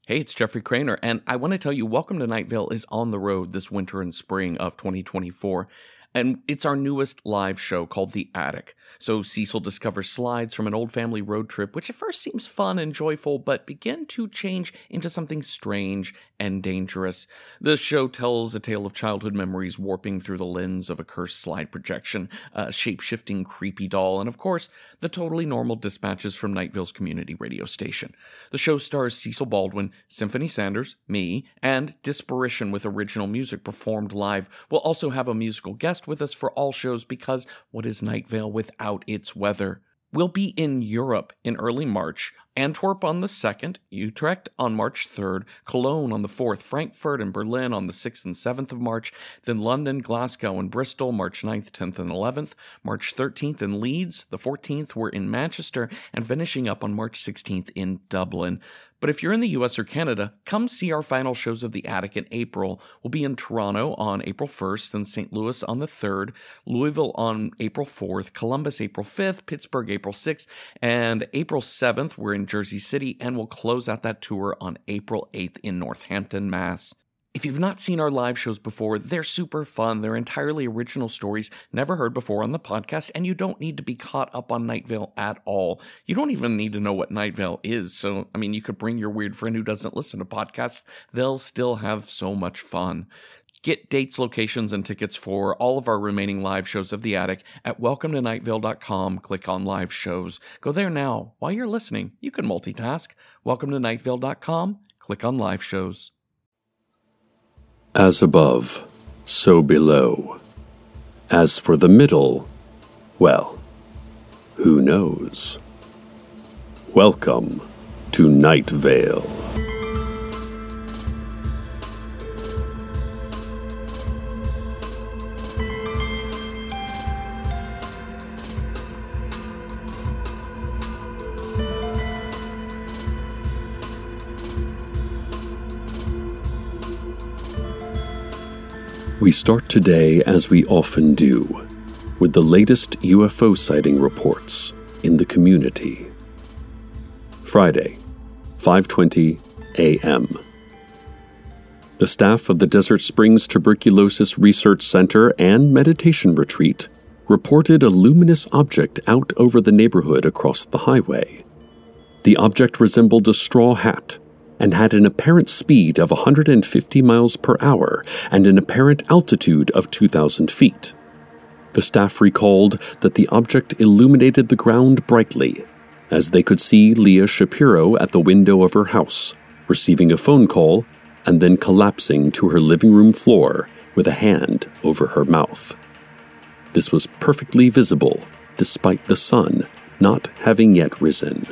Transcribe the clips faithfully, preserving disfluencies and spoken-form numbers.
Hey, it's Jeffrey Craner, and I want to tell you, Welcome to Night Vale is on the road this winter and spring of twenty twenty-four, and it's our newest live show called The Attic. So Cecil discovers slides from an old family road trip, which at first seems fun and joyful, but begin to change into something strange and dangerous. The show tells a tale of childhood memories warping through the lens of a cursed slide projection, a shape-shifting creepy doll, and of course, the totally normal dispatches from Night Vale's community radio station. The show stars Cecil Baldwin, Symphony Sanders, me, and Disparition with original music performed live. We'll also have a musical guest with us for all shows because what is Night Vale without its weather? We'll be in Europe in early March, Antwerp on the second, Utrecht on March third, Cologne on the fourth, Frankfurt and Berlin on the sixth and seventh of March, then London, Glasgow, and Bristol March ninth, tenth, and eleventh, March thirteenth in Leeds, the fourteenth we're in Manchester, and finishing up on March sixteenth in Dublin. But if you're in the U S or Canada, come see our final shows of The Attic in April. We'll be in Toronto on April first, then Saint Louis on the third, Louisville on April fourth, Columbus April fifth, Pittsburgh April sixth, and April seventh we're in Jersey City, and we'll close out that tour on April eighth in Northampton, Mass. If you've not seen our live shows before, they're super fun. They're entirely original stories never heard before on the podcast, and you don't need to be caught up on Night Vale at all. You don't even need to know what Night Vale is. So, I mean, you could bring your weird friend who doesn't listen to podcasts. They'll still have so much fun. Get dates, locations, and tickets for all of our remaining live shows of The Attic at welcome to night vale dot com. Click on live shows. Go there now. While you're listening, you can multitask. welcome to night vale dot com. Click on live shows. As above, so below. As for the middle, well, who knows? Welcome to Night Vale. We start today, as we often do, with the latest U F O sighting reports in the community. Friday, five twenty a.m. The staff of the Desert Springs Tuberculosis Research Center and Meditation Retreat reported a luminous object out over the neighborhood across the highway. The object resembled a straw hat and had an apparent speed of one hundred fifty miles per hour and an apparent altitude of two thousand feet. The staff recalled that the object illuminated the ground brightly, as they could see Leah Shapiro at the window of her house, receiving a phone call and then collapsing to her living room floor with a hand over her mouth. This was perfectly visible, despite the sun not having yet risen.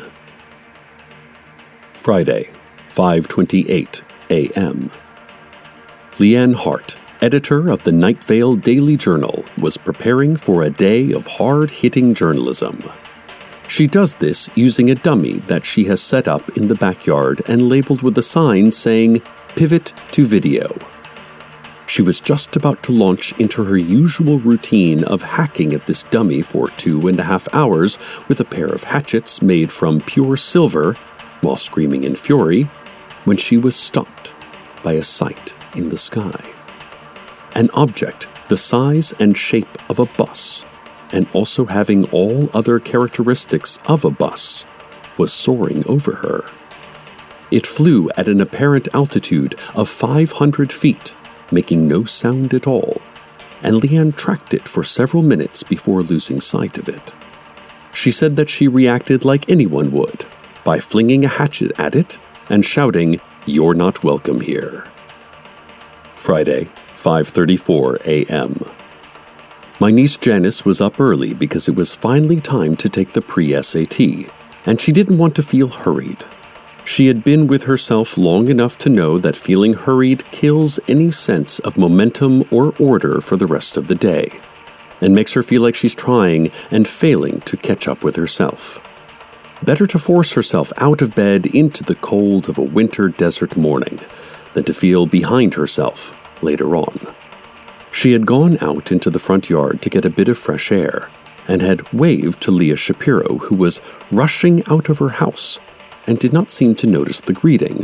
Friday, five twenty-eight a.m. Leanne Hart, editor of the Night Vale Daily Journal, was preparing for a day of hard-hitting journalism. She does this using a dummy that she has set up in the backyard and labeled with a sign saying, "Pivot to Video." She was just about to launch into her usual routine of hacking at this dummy for two and a half hours with a pair of hatchets made from pure silver, while screaming in fury, when she was stopped by a sight in the sky. An object the size and shape of a bus, and also having all other characteristics of a bus, was soaring over her. It flew at an apparent altitude of five hundred feet, making no sound at all, and Leanne tracked it for several minutes before losing sight of it. She said that she reacted like anyone would, by flinging a hatchet at it and shouting, "You're not welcome here." Friday, five thirty-four a.m. My niece Janice was up early because it was finally time to take the pre-S A T, and she didn't want to feel hurried. She had been with herself long enough to know that feeling hurried kills any sense of momentum or order for the rest of the day, and makes her feel like she's trying and failing to catch up with herself. Better to force herself out of bed into the cold of a winter desert morning than to feel behind herself later on. She had gone out into the front yard to get a bit of fresh air and had waved to Leah Shapiro, who was rushing out of her house and did not seem to notice the greeting,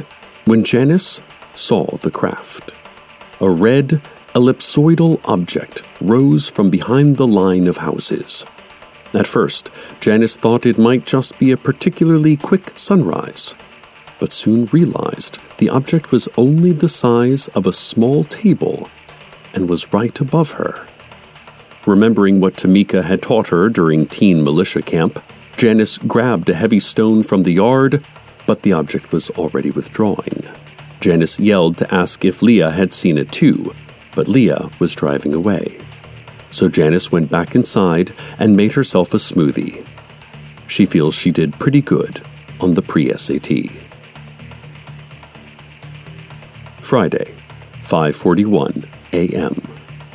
when Janice saw the craft. A red, ellipsoidal object rose from behind the line of houses. At first, Janice thought it might just be a particularly quick sunrise, but soon realized the object was only the size of a small table and was right above her. Remembering what Tamika had taught her during teen militia camp, Janice grabbed a heavy stone from the yard, but the object was already withdrawing. Janice yelled to ask if Leah had seen it too, but Leah was driving away. So Janice went back inside and made herself a smoothie. She feels she did pretty good on the pre-S A T. Friday, five forty-one a.m.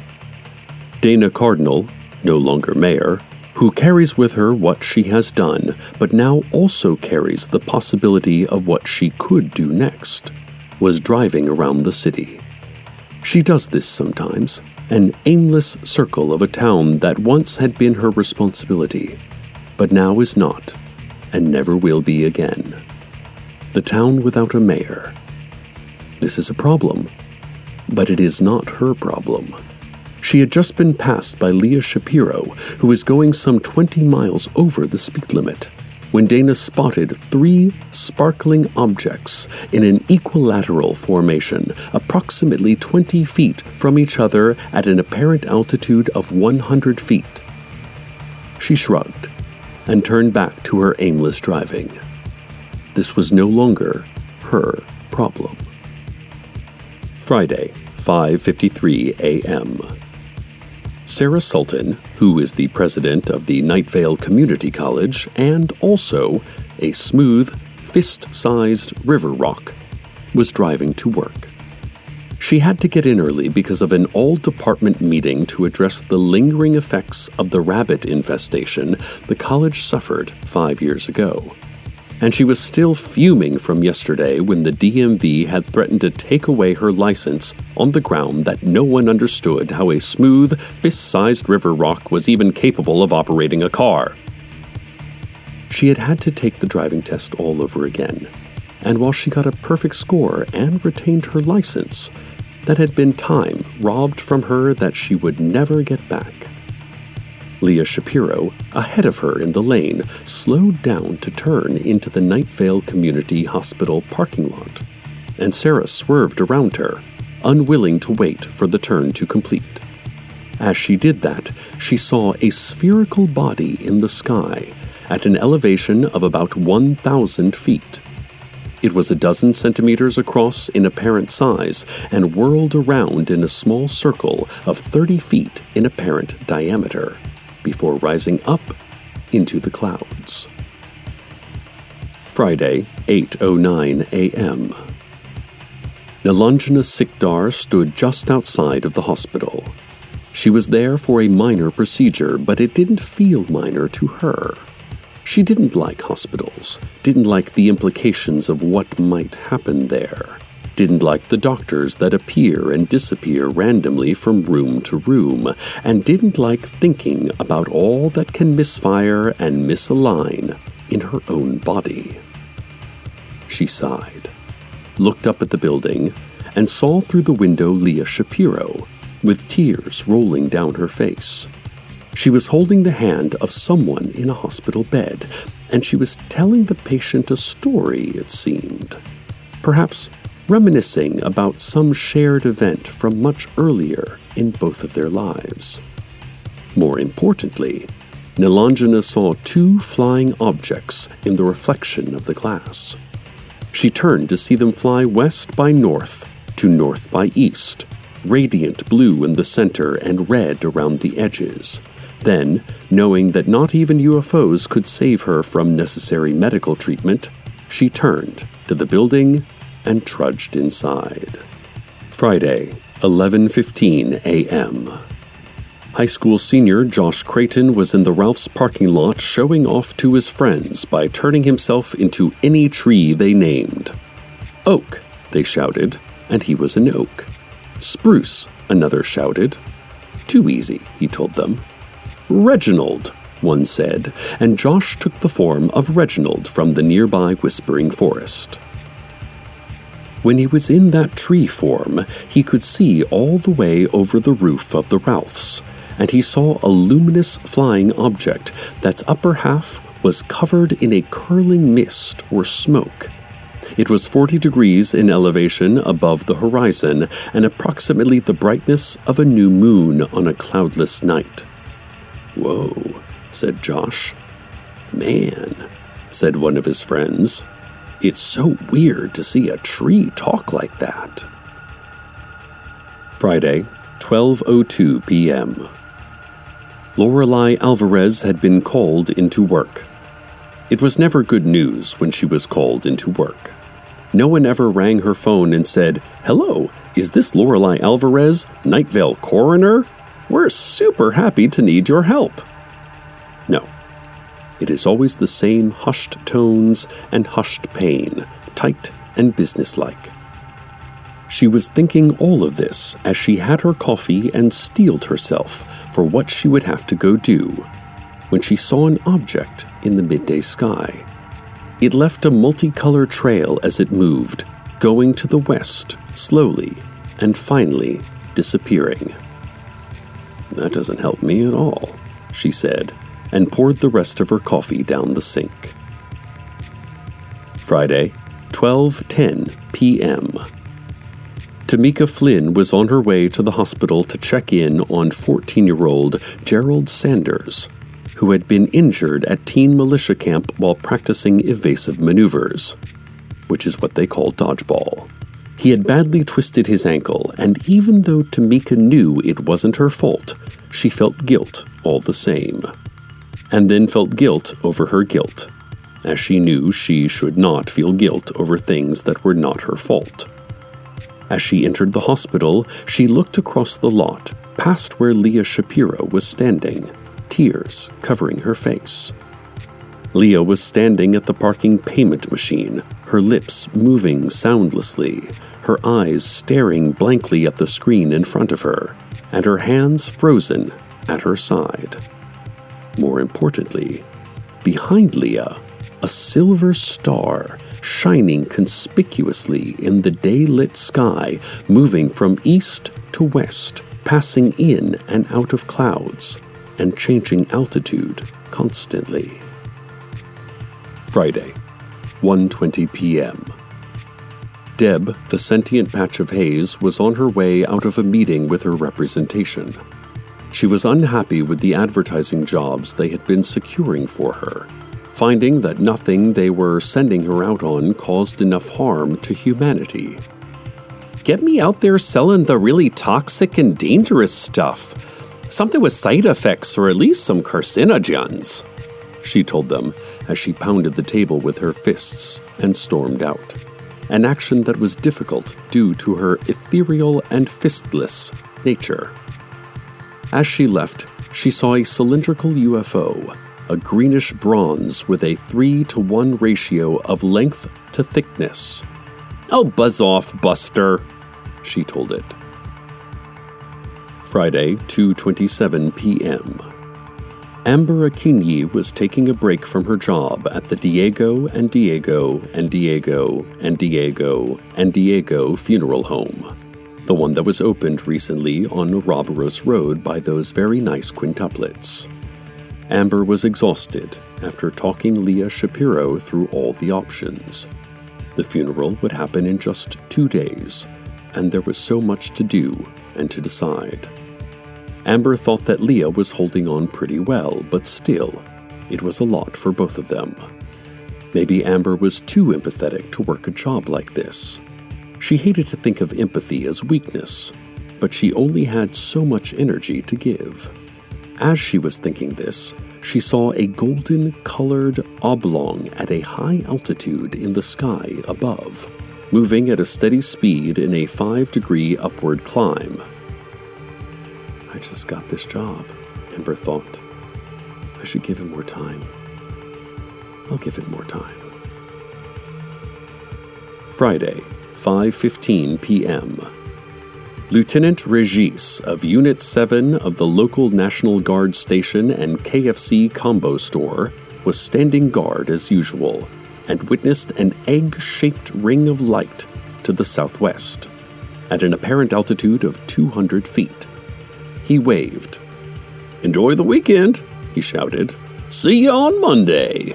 Dana Cardinal, no longer mayor, who carries with her what she has done, but now also carries the possibility of what she could do next, was driving around the city. She does this sometimes, an aimless circle of a town that once had been her responsibility, but now is not, and never will be again. The town without a mayor. This is a problem, but it is not her problem. She had just been passed by Leah Shapiro, who was going some twenty miles over the speed limit, when Dana spotted three sparkling objects in an equilateral formation, approximately twenty feet from each other at an apparent altitude of one hundred feet. She shrugged and turned back to her aimless driving. This was no longer her problem. Friday, five fifty-three a.m. Sarah Sultan, who is the president of the Night Vale Community College and also a smooth, fist-sized river rock, was driving to work. She had to get in early because of an all-department meeting to address the lingering effects of the rabbit infestation the college suffered five years ago. And she was still fuming from yesterday when the D M V had threatened to take away her license on the ground that no one understood how a smooth, fist-sized river rock was even capable of operating a car. She had had to take the driving test all over again, and while she got a perfect score and retained her license, that had been time robbed from her that she would never get back. Leah Shapiro, ahead of her in the lane, slowed down to turn into the Night Vale Community Hospital parking lot, and Sarah swerved around her, unwilling to wait for the turn to complete. As she did that, she saw a spherical body in the sky at an elevation of about one thousand feet. It was a dozen centimeters across in apparent size and whirled around in a small circle of thirty feet in apparent diameter, before rising up into the clouds. Friday, eight oh nine a.m. Nilanjana Sikdar stood just outside of the hospital. She was there for a minor procedure, but it didn't feel minor to her. She didn't like hospitals, didn't like the implications of what might happen there, didn't like the doctors that appear and disappear randomly from room to room, and didn't like thinking about all that can misfire and misalign in her own body. She sighed, looked up at the building, and saw through the window Leah Shapiro, with tears rolling down her face. She was holding the hand of someone in a hospital bed, and she was telling the patient a story, it seemed. Perhaps reminiscing about some shared event from much earlier in both of their lives. More importantly, Nilanjana saw two flying objects in the reflection of the glass. She turned to see them fly west by north to north by east, radiant blue in the center and red around the edges. Then, knowing that not even U F Os could save her from necessary medical treatment, she turned to the building and trudged inside. Friday, eleven fifteen a.m. High school senior Josh Creighton was in the Ralph's parking lot showing off to his friends by turning himself into any tree they named. Oak, they shouted, and he was an oak. Spruce, another shouted. Too easy, he told them. Reginald, one said, and Josh took the form of Reginald from the nearby Whispering Forest. When he was in that tree form, he could see all the way over the roof of the Ralphs, and he saw a luminous flying object that's upper half was covered in a curling mist or smoke. It was forty degrees in elevation above the horizon and approximately the brightness of a new moon on a cloudless night. "Whoa," said Josh. "Man," said one of his friends. "It's so weird to see a tree talk like that." Friday, twelve oh two p.m. Lorelei Alvarez had been called into work. It was never good news when she was called into work. No one ever rang her phone and said, "Hello, is this Lorelei Alvarez, Night Vale coroner? We're super happy to need your help." No. It is always the same hushed tones and hushed pain, tight and businesslike. She was thinking all of this as she had her coffee and steeled herself for what she would have to go do, when she saw an object in the midday sky. It left a multicolored trail as it moved, going to the west slowly and finally disappearing. "That doesn't help me at all," she said, and poured the rest of her coffee down the sink. Friday, twelve ten p.m. Tamika Flynn was on her way to the hospital to check in on fourteen-year-old Gerald Sanders, who had been injured at teen militia camp while practicing evasive maneuvers, which is what they call dodgeball. He had badly twisted his ankle, and even though Tamika knew it wasn't her fault, she felt guilt all the same. And then felt guilt over her guilt, as she knew she should not feel guilt over things that were not her fault. As she entered the hospital, she looked across the lot, past where Leah Shapiro was standing, tears covering her face. Leah was standing at the parking payment machine, her lips moving soundlessly, her eyes staring blankly at the screen in front of her, and her hands frozen at her side. More importantly, behind Leah, a silver star shining conspicuously in the day-lit sky, moving from east to west, passing in and out of clouds, and changing altitude constantly. Friday, one twenty p.m. Deb, the sentient patch of haze, was on her way out of a meeting with her representation. She was unhappy with the advertising jobs they had been securing for her, finding that nothing they were sending her out on caused enough harm to humanity. "Get me out there selling the really toxic and dangerous stuff. Something with side effects or at least some carcinogens," she told them as she pounded the table with her fists and stormed out, an action that was difficult due to her ethereal and fistless nature. As she left, she saw a cylindrical U F O, a greenish bronze with a three to one ratio of length to thickness. "Oh, buzz off, Buster," she told it. Friday, two twenty-seven p.m. Amber Akinyi was taking a break from her job at the Diego and Diego and Diego and Diego and Diego funeral home, the one that was opened recently on Roberos Road by those very nice quintuplets. Amber was exhausted after talking Leah Shapiro through all the options. The funeral would happen in just two days, and there was so much to do and to decide. Amber thought that Leah was holding on pretty well, but still, it was a lot for both of them. Maybe Amber was too empathetic to work a job like this. She hated to think of empathy as weakness, but she only had so much energy to give. As she was thinking this, she saw a golden-colored oblong at a high altitude in the sky above, moving at a steady speed in a five-degree upward climb. "I just got this job," Amber thought. "I should give it more time. I'll give it more time." Friday, five fifteen p.m. Lieutenant Regis of Unit seven of the local National Guard station and K F C combo store was standing guard as usual and witnessed an egg-shaped ring of light to the southwest, at an apparent altitude of two hundred feet. He waved. "Enjoy the weekend," he shouted. "See you on Monday."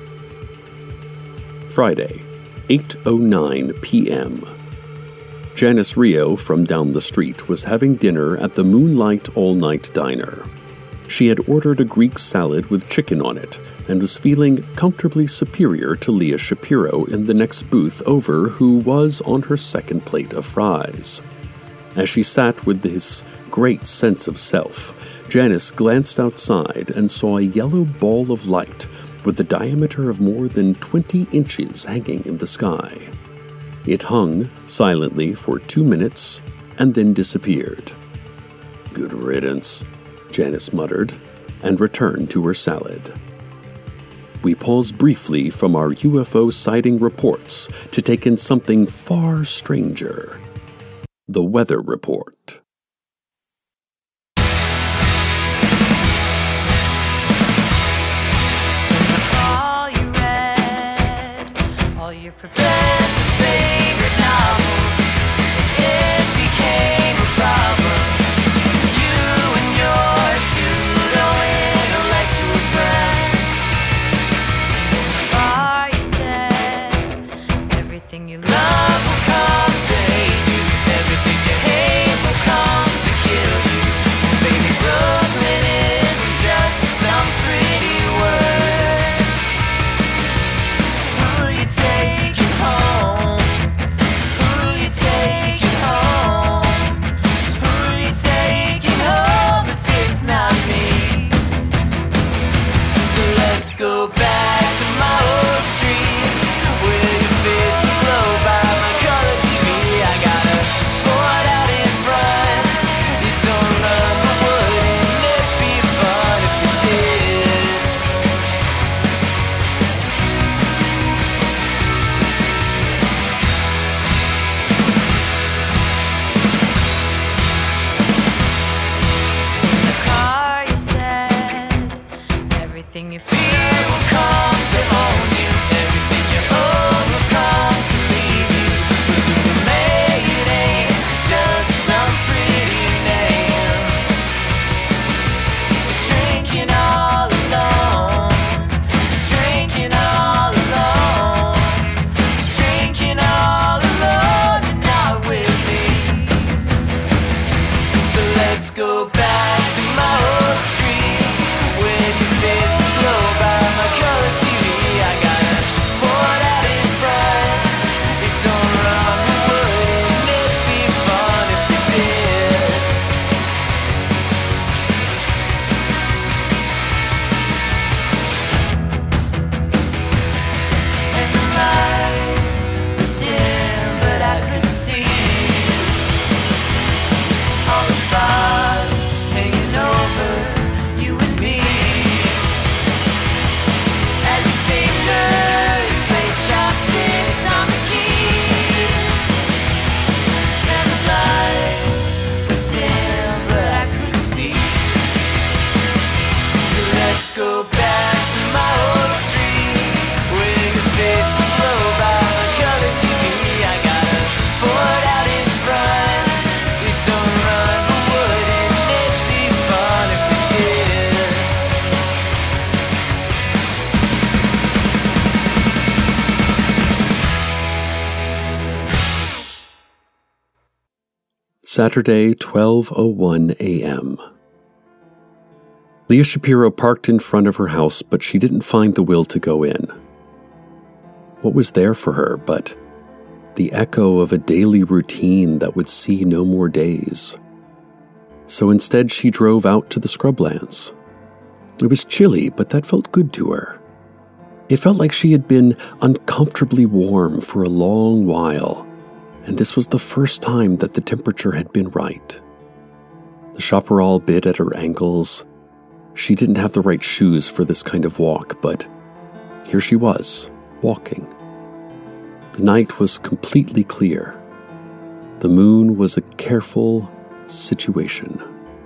Friday, eight oh nine p.m. Janice Rio from down the street was having dinner at the Moonlight All-Night Diner. She had ordered a Greek salad with chicken on it and was feeling comfortably superior to Leah Shapiro in the next booth over, who was on her second plate of fries. As she sat with this great sense of self, Janice glanced outside and saw a yellow ball of light with a diameter of more than twenty inches hanging in the sky. It hung silently for two minutes and then disappeared. "Good riddance," Janice muttered, and returned to her salad. We pause briefly from our U F O sighting reports to take in something far stranger. The weather report. All you read, all your professor's favorite novels, it became a problem. You and your pseudo-intellectual friends. Far you said, everything you love will come to hate you. Everything you hate will come to kill you. Baby, Brooklyn isn't just some pretty word. Who'll you take you home? Who'll you take you home? Who'll you take you home if it's not me? So let's go back to my old street, where your face would glow by my color T V. I got a Ford out in front. You don't run, but wouldn't it be fun if you did? In the car you said, everything you fear will come to own you. Everything you own will come to leave you. It ain't just some pretty name. You're drinking all alone. You're drinking all alone. You're drinking all alone and not with me. So let's go back to my old street, where your face would glow by my color T V. I got a Ford out in front. It don't run, but wouldn't it be fun if it did? And the light was dim, but I could see all the fog hanging over you and me. And your fingers play chopsticks on the keys. And the light was dim, but I could see. So let's go back to my old street, where your face would glow by my color T V. I got a Ford out in front. It don't run, but wouldn't it be fun if it did? Saturday, twelve oh one a.m. Leah Shapiro parked in front of her house, but she didn't find the will to go in. What was there for her but the echo of a daily routine that would see no more days? So instead she drove out to the scrublands. It was chilly, but that felt good to her. It felt like she had been uncomfortably warm for a long while, and this was the first time that the temperature had been right. The chaparral bit at her ankles. She didn't have the right shoes for this kind of walk, but here she was, walking. The night was completely clear. The moon was a careful situation.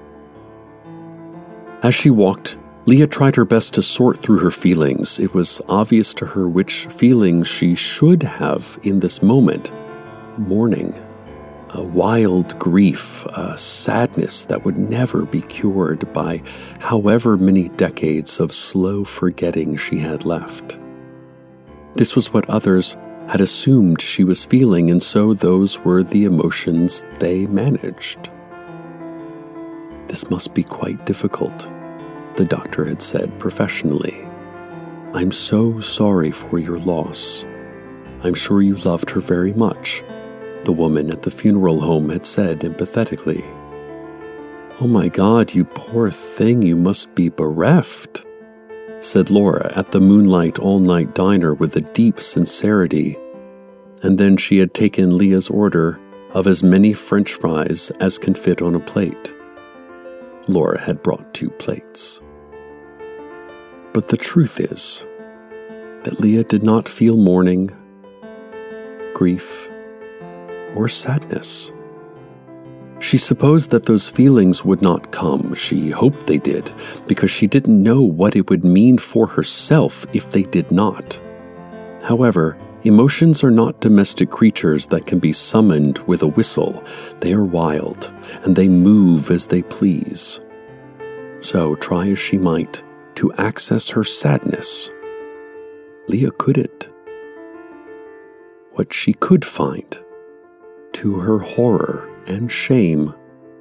As she walked, Leah tried her best to sort through her feelings. It was obvious to her which feelings she should have in this moment, mourning, a wild grief, a sadness that would never be cured by however many decades of slow forgetting she had left. This was what others had assumed she was feeling, and so those were the emotions they managed. "This must be quite difficult," the doctor had said professionally. "I'm so sorry for your loss. I'm sure you loved her very much," the woman at the funeral home had said empathetically. "Oh my God, you poor thing, you must be bereft," said Laura at the Moonlight All-Night Diner with a deep sincerity, and then she had taken Leah's order of as many French fries as can fit on a plate. Laura had brought two plates. But the truth is that Leah did not feel mourning, grief, or sadness. She supposed that those feelings would not come. She hoped they did, because she didn't know what it would mean for herself if they did not. However, emotions are not domestic creatures that can be summoned with a whistle. They are wild, and they move as they please. So, try as she might to access her sadness, Leah couldn't. What she could find, to her horror and shame,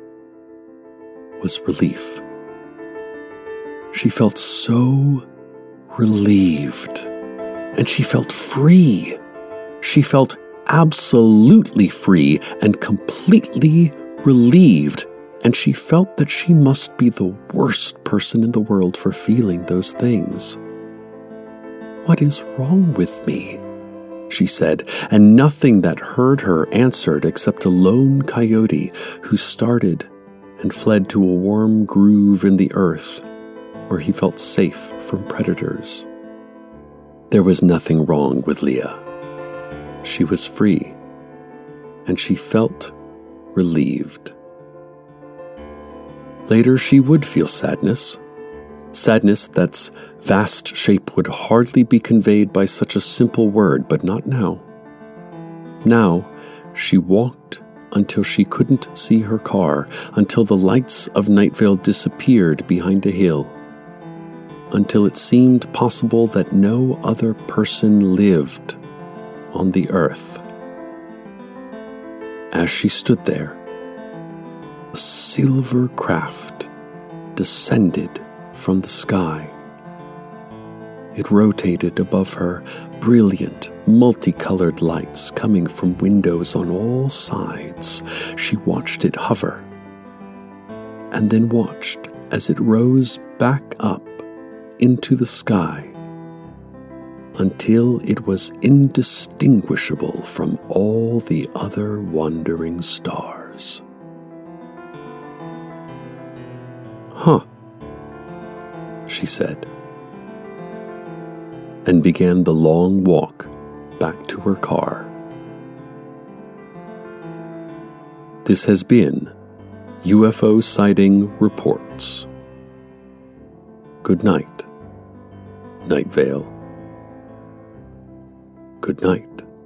was relief. She felt so relieved, and she felt free. She felt absolutely free and completely relieved, and she felt that she must be the worst person in the world for feeling those things. "What is wrong with me?" she said, and nothing that heard her answered except a lone coyote who started and fled to a warm groove in the earth where he felt safe from predators. There was nothing wrong with Leah. She was free, and she felt relieved. Later she would feel sadness, sadness that's vast shape would hardly be conveyed by such a simple word, but not now. Now, she walked until she couldn't see her car, until the lights of Night Vale disappeared behind a hill, until it seemed possible that no other person lived on the earth. As she stood there, a silver craft descended from the sky. It rotated above her, brilliant, multicolored lights coming from windows on all sides. She watched it hover, and then watched as it rose back up into the sky until it was indistinguishable from all the other wandering stars. "Huh," she said, and began the long walk back to her car. This has been U F O Sighting Reports. Good night, Night Vale. Good night.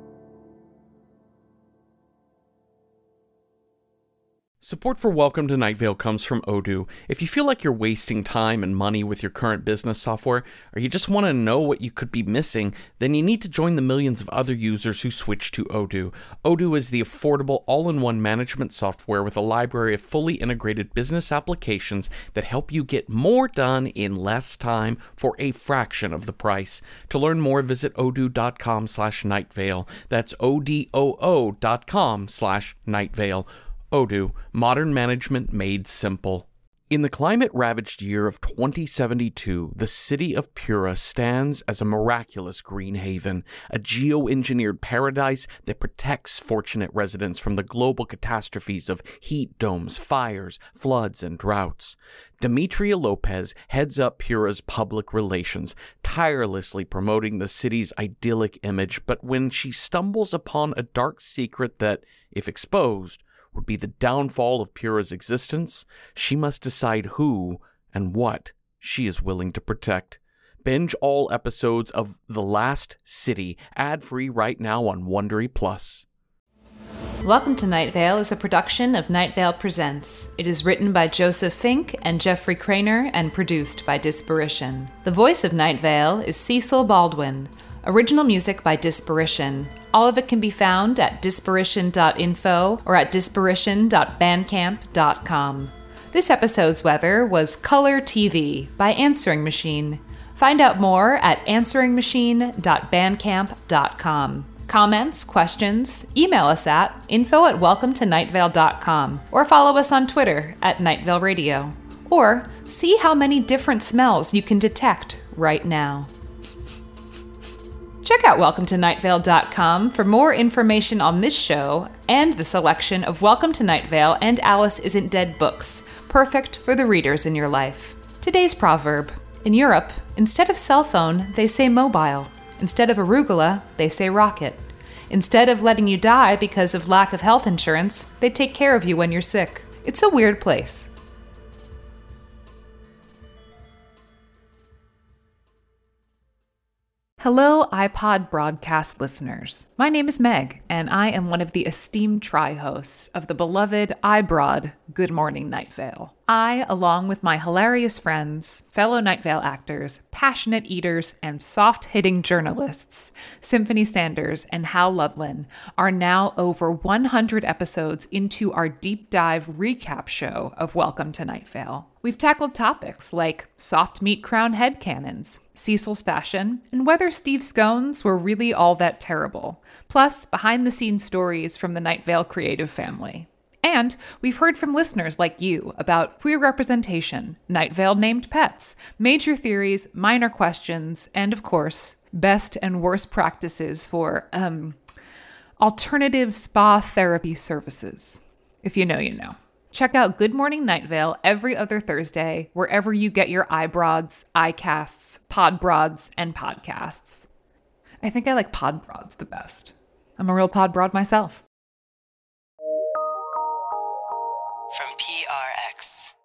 Support for Welcome to Night Vale comes from Odoo. If you feel like you're wasting time and money with your current business software, or you just want to know what you could be missing, then you need to join the millions of other users who switch to Odoo. Odoo is the affordable all-in-one management software with a library of fully integrated business applications that help you get more done in less time for a fraction of the price. To learn more, visit odoo.com slash nightvale. That's O-D-O-O dot com slash nightvale. Odoo, modern management made simple. In the climate-ravaged year of twenty seventy-two, the city of Pura stands as a miraculous green haven, a geo-engineered paradise that protects fortunate residents from the global catastrophes of heat domes, fires, floods, and droughts. Demetria Lopez heads up Pura's public relations, tirelessly promoting the city's idyllic image, but when she stumbles upon a dark secret that, if exposed, would be the downfall of Pura's existence, she must decide who and what she is willing to protect. Binge all episodes of The Last City, ad-free right now on Wondery Plus. Welcome to Night Vale is a production of Night Vale Presents. It is written by Joseph Fink and Jeffrey Craner and produced by Disparition. The voice of Night Vale is Cecil Baldwin. Original music by Disparition. All of it can be found at disparition dot info or at disparition dot bandcamp dot com. This episode's weather was Color T V by Answering Machine. Find out more at answering machine dot bandcamp dot com. Comments, questions, email us at info at welcome to night vale dot com or follow us on Twitter at Night Vale Radio. Or see how many different smells you can detect right now. Check out welcome to night vale dot com for more information on this show and the selection of Welcome to Night Vale and Alice Isn't Dead books, perfect for the readers in your life. Today's proverb. In Europe, instead of cell phone, they say mobile. Instead of arugula, they say rocket. Instead of letting you die because of lack of health insurance, they take care of you when you're sick. It's a weird place. Hello, iPod broadcast listeners. My name is Meg, and I am one of the esteemed tri-hosts of the beloved iBroad Good Morning Night Vale. I, along with my hilarious friends, fellow Night Vale actors, passionate eaters, and soft-hitting journalists, Symphony Sanders and Hal Lublin, are now over one hundred episodes into our deep dive recap show of Welcome to Night Vale. We've tackled topics like soft meat crown headcanons, Cecil's fashion, and whether Steve scones were really all that terrible, plus behind-the-scenes stories from the Night Vale creative family. And we've heard from listeners like you about queer representation, Night Vale named pets, major theories, minor questions, and of course, best and worst practices for, um, alternative spa therapy services. If you know, you know. Check out Good Morning Night Vale every other Thursday, wherever you get your iBroads, iCasts, Podbroads, and podcasts. I think I like Podbroads the best. I'm a real Podbroad myself. From P R X.